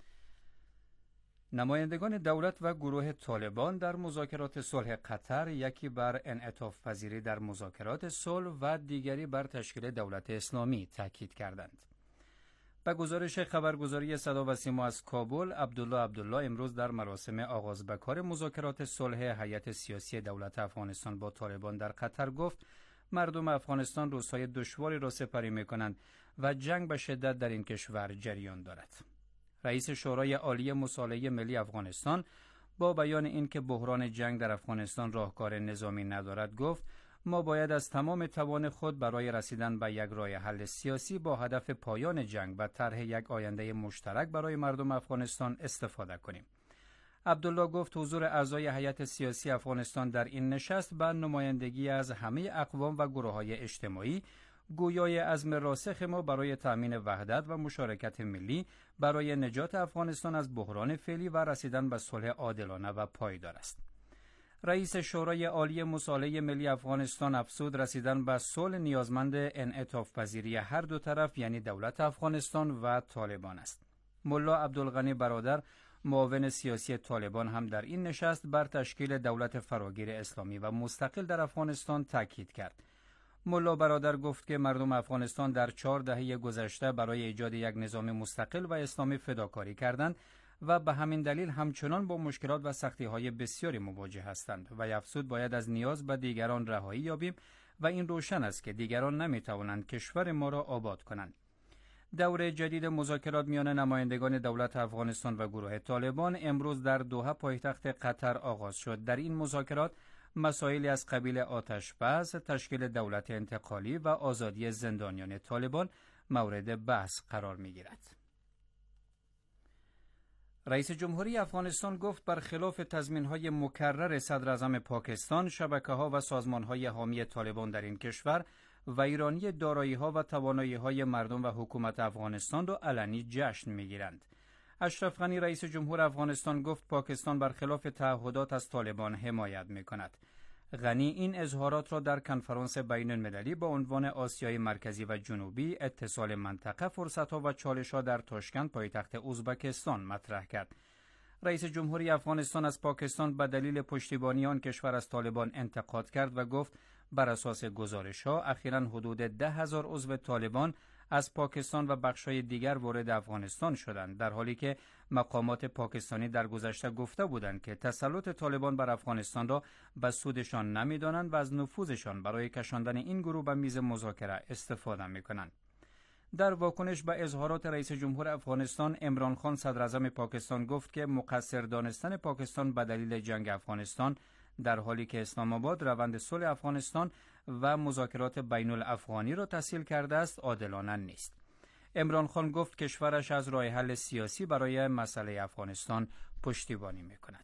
نمایندگان دولت و گروه طالبان در مذاکرات صلح قطر، یکی بر انعطاف پذیری در مذاکرات صلح و دیگری بر تشکیل دولت اسلامی تاکید کردند. به گزارش خبرگزاری صدا و سیما از کابل، عبدالله عبدالله امروز در مراسم آغاز به کار مذاکرات صلح هیئت سیاسی دولت افغانستان با طالبان در قطر گفت مردم افغانستان روزهای دشواری را سپری می‌کنند و جنگ به شدت در این کشور جریان دارد. رئیس شورای عالی مصالحه ملی افغانستان با بیان اینکه بحران جنگ در افغانستان راهکار نظامی ندارد گفت ما باید از تمام توان خود برای رسیدن به یک راه حل سیاسی با هدف پایان جنگ و طرح یک آینده مشترک برای مردم افغانستان استفاده کنیم. عبدالله گفت حضور اعضای هیئت سیاسی افغانستان در این نشست به نمایندگی از همه اقوام و گروه‌های اجتماعی گویای عزم راسخ ما برای تأمین وحدت و مشارکت ملی برای نجات افغانستان از بحران فعلی و رسیدن به صلح عادلانه و پایدار است. رئیس شورای عالی مصالحه ملی افغانستان افزود رسیدن به صلح نیازمند انعطاف پذیری هر دو طرف یعنی دولت افغانستان و طالبان است. ملا عبدالغنی برادر معاون سیاسی طالبان هم در این نشست بر تشکیل دولت فراگیر اسلامی و مستقل در افغانستان تاکید کرد. ملا برادر گفت که مردم افغانستان در چهار دهه گذشته برای ایجاد یک نظام مستقل و اسلامی فداکاری کردند و به همین دلیل همچنان با مشکلات و سختی‌های بسیاری مواجه هستند و افزود باید از نیاز به دیگران رهایی یابیم و این روشن است که دیگران نمی‌توانند کشور ما را آباد کنند. دور جدید مذاکرات میان نمایندگان دولت افغانستان و گروه طالبان امروز در دوحه پایتخت قطر آغاز شد. در این مذاکرات مسائلی از قبیل آتش‌بس، تشکیل دولت انتقالی و آزادی زندانیان طالبان مورد بحث قرار می‌گیرد. رئیس جمهوری افغانستان گفت برخلاف تضمین‌های مکرر صدراعظم پاکستان، شبکه‌ها و سازمان‌های حامی طالبان در این کشور ویرانی دارایی‌ها و توانایی‌های مردم و حکومت افغانستان را علنی جشن می‌گیرند. اشرف غنی رئیس جمهور افغانستان گفت پاکستان برخلاف تعهدات از طالبان حمایت می‌کند. غنی این اظهارات را در کنفرانس بین المللی با عنوان آسیای مرکزی و جنوبی، اتصال منطقه، فرصت‌ها و چالش‌ها در تاشکند پایتخت ازبکستان مطرح کرد. رئیس جمهوری افغانستان از پاکستان به دلیل پشتیبانی آن کشور از طالبان انتقاد کرد و گفت بر اساس گزارش‌ها اخیراً حدود ده هزار عضو طالبان از پاکستان و بخش‌های دیگر وارد افغانستان شدند، در حالی که مقامات پاکستانی در گذشته گفته بودند که تسلط طالبان بر افغانستان را به سودشان نمی‌دانند و از نفوذشان برای کشاندن این گروه به میز مذاکره استفاده می‌کنند. در واکنش به اظهارات رئیس جمهور افغانستان، عمران خان صدراعظم پاکستان گفت که مقصر دانستن پاکستان به دلیل جنگ افغانستان، در حالی که اسلام آباد روند صلح افغانستان و مذاکرات بین الافغانی را تسهیل کرده است، عادلانه نیست. عمران خان گفت کشورش از راه حل سیاسی برای مسئله افغانستان پشتیبانی می‌کند.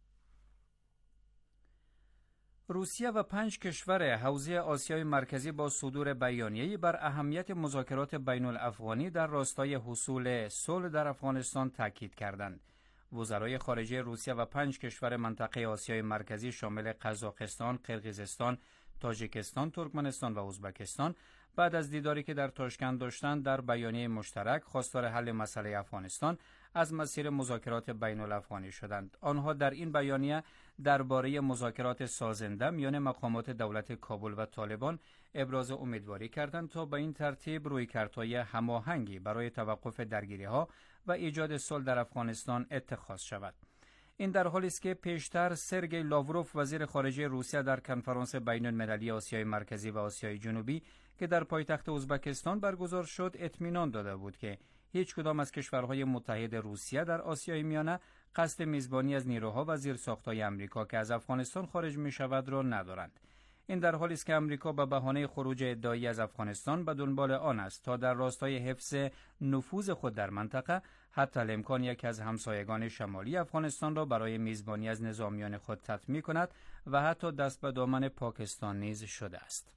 روسیه و پنج کشور حوزه آسیای مرکزی با صدور بیانیه‌ای بر اهمیت مذاکرات بین الافغانی در راستای حصول صلح در افغانستان تاکید کردند. وزرای خارجه روسیه و پنج کشور منطقه آسیای مرکزی شامل قزاقستان، قرقیزستان، تاجیکستان، ترکمنستان و ازبکستان بعد از دیداری که در تاشکند داشتند در بیانیه مشترک خواستار حل مسئله افغانستان از مسیر مذاکرات بین الافغانی شدند. آنها در این بیانیه درباره مذاکرات سازنده میان مقامات دولت کابل و طالبان ابراز امیدواری کردند تا به این ترتیب رویکردهای هماهنگی برای توقف درگیری‌ها و ایجاد صلح در افغانستان اتخاذ شود. این در حالی است که پیشتر سرگئی لاوروف وزیر خارجه روسیه در کنفرانس بین المللی آسیای مرکزی و آسیای جنوبی که در پایتخت ازبکستان برگزار شد اطمینان داده بود که هیچ کدام از کشورهای متحد روسیه در آسیای میانه قصد میزبانی از نیروها و زیرساخت‌های آمریکا که از افغانستان خارج می‌شود را ندارند. این در حالی است که آمریکا به بهانه خروج ادعایی از افغانستان به دنبال آن است تا در راستای حفظ نفوذ خود در منطقه حتی الامکان یکی از همسایگان شمالی افغانستان را برای میزبانی از نظامیان خود تطمیع کند و حتی دست به دامن پاکستان نیز شده است.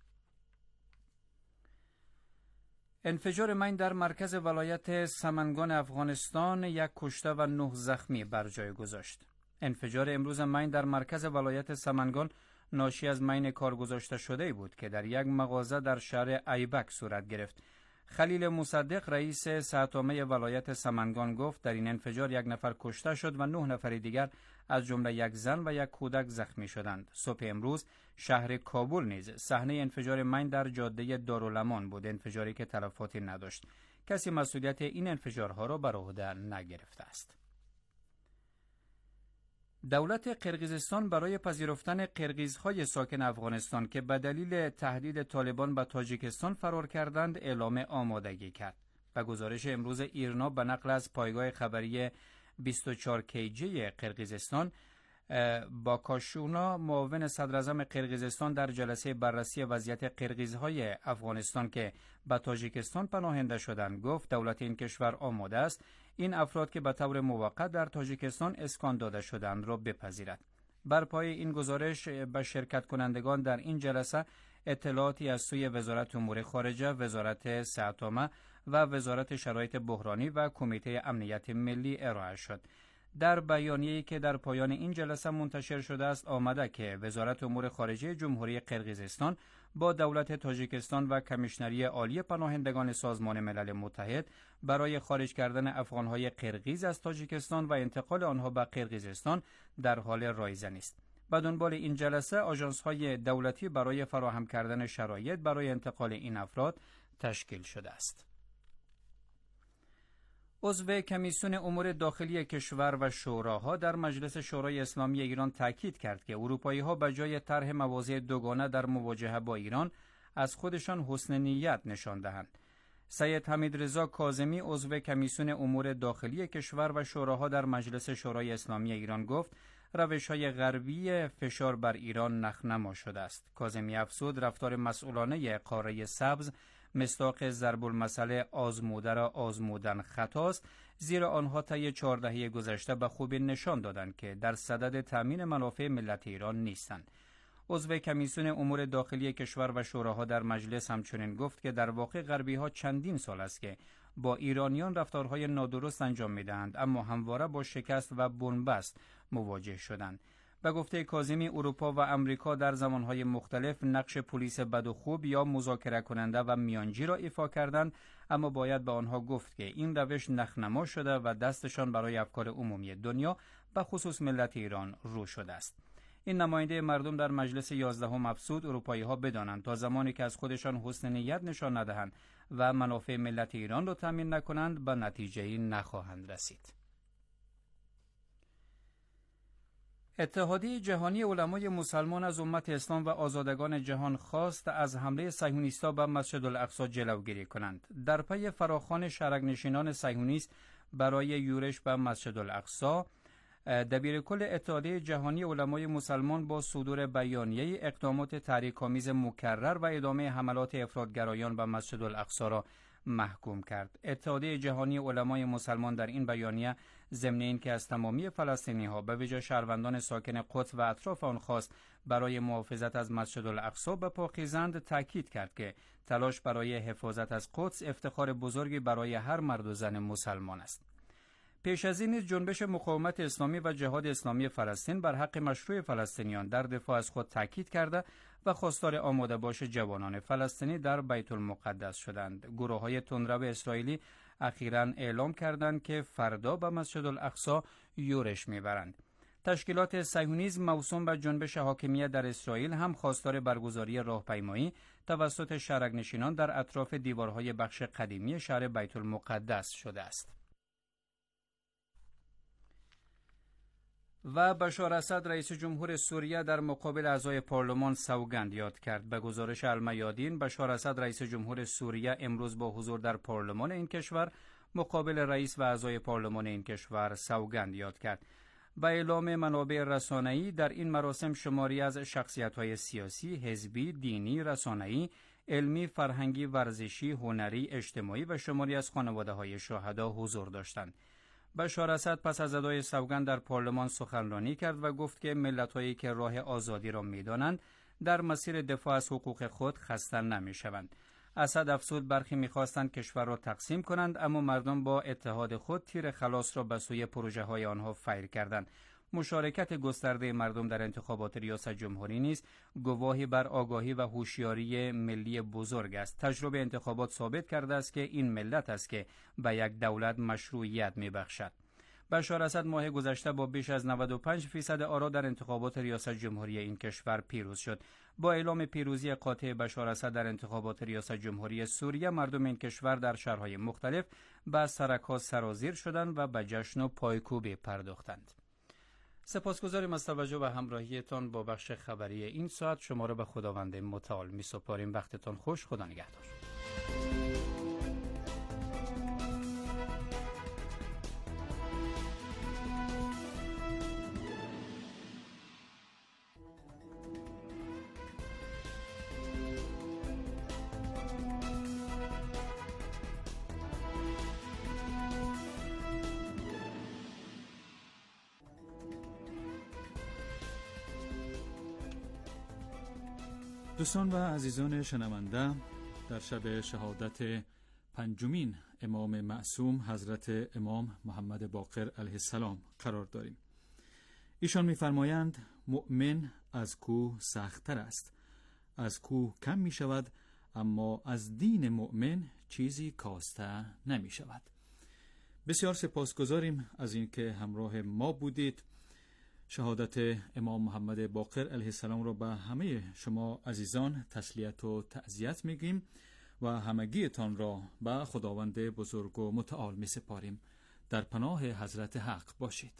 انفجار مین در مرکز ولایت سمنگان افغانستان یک کشته و نه زخمی بر جای گذاشت. انفجار امروز مین در مرکز ولایت سمنگان ناشی از مین کار گذاشته شده بود که در یک مغازه در شهر ایبک صورت گرفت. خلیل مصدق رئیس صحت‌عامه ولایت سمنگان گفت در این انفجار یک نفر کشته شد و نه نفر دیگر از جمله یک زن و یک کودک زخمی شدند. صبح امروز شهر کابل نیز صحنه انفجار مین در جاده دارالامان بود، انفجاری که تلفاتی نداشت. کسی مسئولیت این انفجارها را بر عهده نگرفته است. دولت قرقیزستان برای پذیرفتن قرقیزهای ساکن افغانستان که به دلیل تهدید طالبان به تاجیکستان فرار کردند اعلام آمادگی کرد. به گزارش امروز ایرنا به نقل از پایگاه خبری بیست و چهار کی جی قرقیزستان، باکاشونا معاون صدراعظم قرقیزستان در جلسه بررسی وضعیت قرقیزهای افغانستان که به تاجیکستان پناهنده شدند گفت دولت این کشور آماده است این افراد که به طور موقت در تاجیکستان اسکان داده شدند را بپذیرد. بر پای این گزارش به شرکت کنندگان در این جلسه اطلاعاتی از سوی وزارت امور خارجه، وزارت صحت‌عامه و وزارت شرایط بحرانی و کمیته امنیت ملی ارائه شد. در بیانیه‌ای که در پایان این جلسه منتشر شده است آمده که وزارت امور خارجه جمهوری قرقیزستان با دولت تاجیکستان و کمیشنری عالی پناهندگان سازمان ملل متحد برای خارج کردن افغان‌های قرقیز از تاجیکستان و انتقال آنها به قرقیزستان در حال رایزنی است. به دنبال این جلسه آژانس‌های دولتی برای فراهم کردن شرایط برای انتقال این افراد تشکیل شده است. عضو کمیسیون امور داخلی کشور و شوراها در مجلس شورای اسلامی ایران تاکید کرد که اروپایی‌ها به جای طرح مواضع دوگانه در مواجهه با ایران از خودشان حسن نیت نشان دهند. سید حمیدرضا کاظمی عضو کمیسیون امور داخلی کشور و شوراها در مجلس شورای اسلامی ایران گفت روش‌های غربی فشار بر ایران نخنما شده است. کاظمی افزود رفتار مسئولانه قاره سبز مصداق ضرب المثل آزموده را آزمودن خطاست، زیرا آنها طی چهار دهه گذشته به خوبی نشان دادند که در صدد تامین منافع ملت ایران نیستند. عضو کمیسیون امور داخلی کشور و شوراها در مجلس همچنین گفت که در واقع غربی‌ها چندین سال است که با ایرانیان رفتارهای نادرست انجام می‌دهند، اما همواره با شکست و بنبست مواجه شدند. به گفته کاظمی، اروپا و امریکا در زمانهای مختلف نقش پلیس بد و خوب یا مذاکره کننده و میانجی را ایفا کردند، اما باید به آنها گفت که این روش نخنما شده و دستشان برای افکار عمومی دنیا به خصوص ملت ایران رو شده است. این نماینده مردم در مجلس یازدهم افزود اروپایی ها بدانند تا زمانی که از خودشان حسن نیت نشان ندهند و منافع ملت ایران را تامین نکنند به نتیجه‌ای نخواهند رسید. اتحادیه جهانی علمای مسلمان از امت اسلام و آزادگان جهان خواست از حمله صهیونیست‌ها به مسجد الاقصی جلوگیری کنند. در پی فراخوان شرک‌نشینان صهیونیست برای یورش به مسجد الاقصی، دبیرکل اتحادیه جهانی علمای مسلمان با صدور بیانیه اقدامات تحریک‌آمیز مکرر و ادامه حملات افراطگرایان به مسجد الاقصی را محکوم کرد. اتحادیه جهانی علمای مسلمان در این بیانیه ضمن اینکه از تمامی فلسطینی‌ها به ویژه شهروندان ساکن قدس و اطراف آن خواست برای محافظت از مسجد الاقصی به پا خیزند، تاکید کرد که تلاش برای حفاظت از قدس افتخار بزرگی برای هر مرد و زن مسلمان است. پیش از این نیز جنبش مقاومت اسلامی و جهاد اسلامی فلسطین بر حق مشروع فلسطینیان در دفاع از خود تاکید کرده و خواستار آماده باش جوانان فلسطینی در بیت المقدس شدند. گروه‌های تندرو اسرائیلی اخیراً اعلام کردند که فردا به مسجد الاقصی یورش میبرند. تشکیلات صهیونیسم موسوم به جنبش حاکمیت در اسرائیل هم خواستار برگزاری راهپیمایی توسط شرک‌نشینان در اطراف دیوارهای بخش قدیمی شهر بیت المقدس شده است. و بشار اسد رئیس جمهور سوریه در مقابل اعضای پارلمان سوگند یاد کرد. به گزارش المیادین، بشار اسد رئیس جمهور سوریه امروز با حضور در پارلمان این کشور مقابل رئیس و اعضای پارلمان این کشور سوگند یاد کرد. به اعلام منابع رسانه‌ای، در این مراسم شماری از شخصیت‌های سیاسی، حزبی، دینی، رسانه‌ای، علمی، فرهنگی، ورزشی، هنری، اجتماعی و شماری از خانواده‌های شهدا حضور داشتند. بشار اسد پس از ادای سوگند در پارلمان سخنرانی کرد و گفت که ملت‌هایی که راه آزادی را می‌دانند در مسیر دفاع از حقوق خود خسته نمی‌شوند. اسد افزود برخی می‌خواستند کشور را تقسیم کنند، اما مردم با اتحاد خود تیر خلاص را به سوی پروژه‌های آنها فیر کردند. مشارکت گسترده مردم در انتخابات ریاست جمهوری نیز گواهی بر آگاهی و هوشیاری ملی بزرگ است. تجربه انتخابات ثابت کرده است که این ملت است که به یک دولت مشروعیت می‌بخشد. بشار اسد ماه گذشته با بیش از نود و پنج فیصد آرا در انتخابات ریاست جمهوری این کشور پیروز شد. با اعلام پیروزی قاطع بشار اسد در انتخابات ریاست جمهوری سوریه، مردم این کشور در شهرهای مختلف به سرک‌ها سرازیر شدند و به جشن و پایکوبی پرداختند. سپاسگزاریم از توجه و همراهیتان با بخش خبری این ساعت. شما را به خداوند متعال می سپاریم. وقتتان خوش. خدا نگهدار. دوستان و عزیزان شنونده، در شب شهادت پنجمین امام معصوم حضرت امام محمد باقر علیه السلام قرار داریم. ایشان می‌فرمایند مؤمن از کوه سخت‌تر است، از کوه کم می شود، اما از دین مؤمن چیزی کاسته نمی شود. بسیار سپاسگزاریم از اینکه همراه ما بودید. شهادت امام محمد باقر علیه السلام را به همه شما عزیزان تسلیت و تعزیت میگیم و همگیتان را به خداوند بزرگ و متعال می سپاریم. در پناه حضرت حق باشید.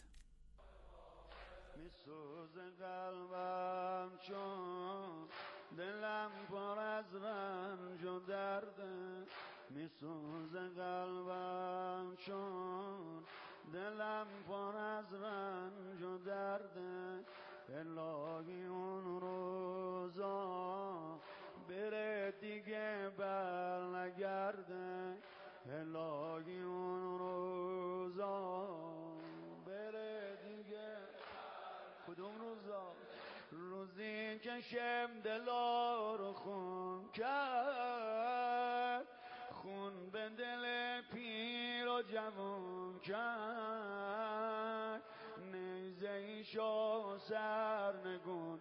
میسوز قلبم چون دلم پر از رنج و درده، میسوز قلبم چون دلم پر از رنج و درده، الهی اون روزا بره دیگه بر نگرده، الهی اون روزا بره دیگه. کدوم روزا؟ روزی که شم دلا رو خون کرد، خون به دل پیر و جوان کرد، نیزه چشا سرنگون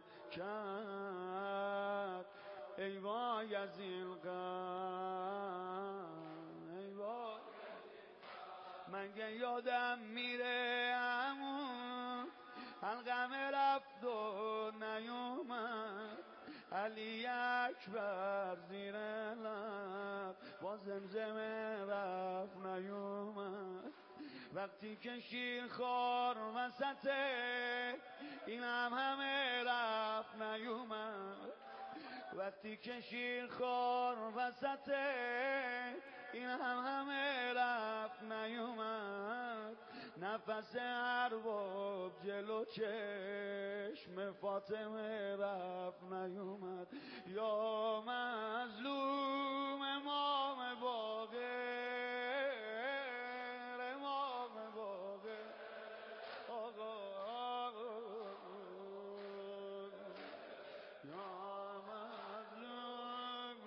کرد. ای وای از این غم، ای وای من که یادم میره همون غم رفت و نیومد. علی اکبر زیر لب با زمزمه رفت نیومد. وقتی که شیر خور وسط این هم همه رفت نیومد. وقتی که شیر خور وسط این هم همه رفت نیومد. نفس ارباب جلو چشم فاطمه رفت نیومد. یا مظلوم امام باقر، امام باقر آقا، یا مظلوم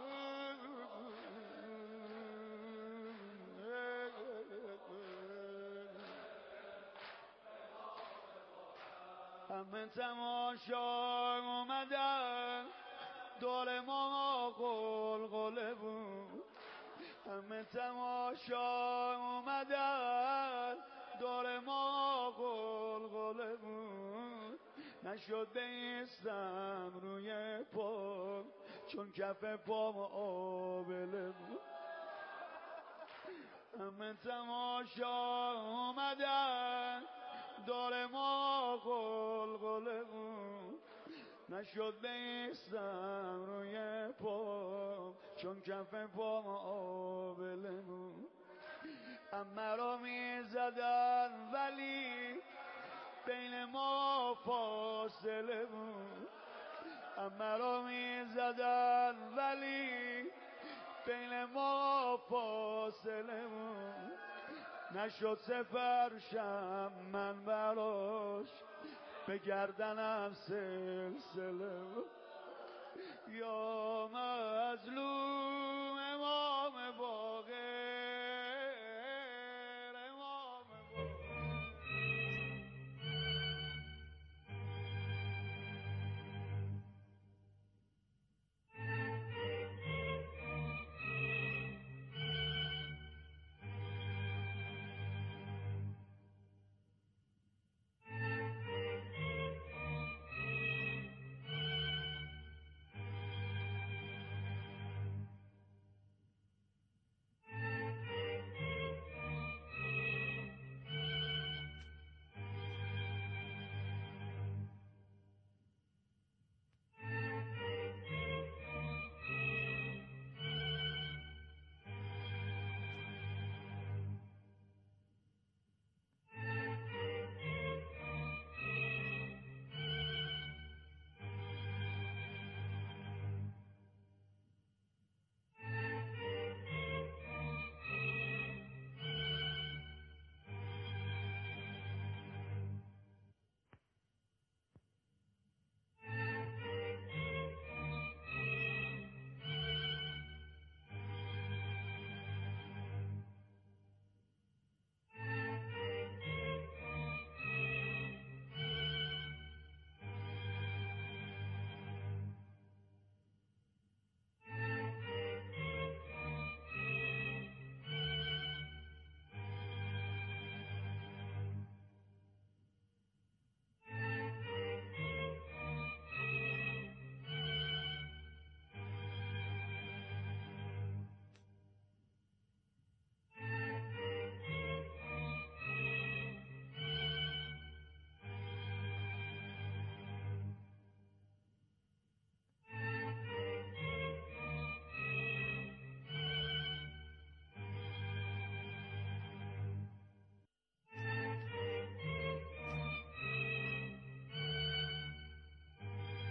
همه تماشا اومدن دور ما قلقله بود. همه تماشا اومدن دور ما قلقله بود. نشد بیستم روی پا چون کف پام آبله بود. همه تماشا اومدن دور ما قلقله بود. نشد بیستم روی پا چون کف پام آبله بود. همه رو می زدن ولی بین ما فاصله بود. همه رو می زدن ولی بین ما فاصله بود. نشد سفرشم من براش به گردنم سلسله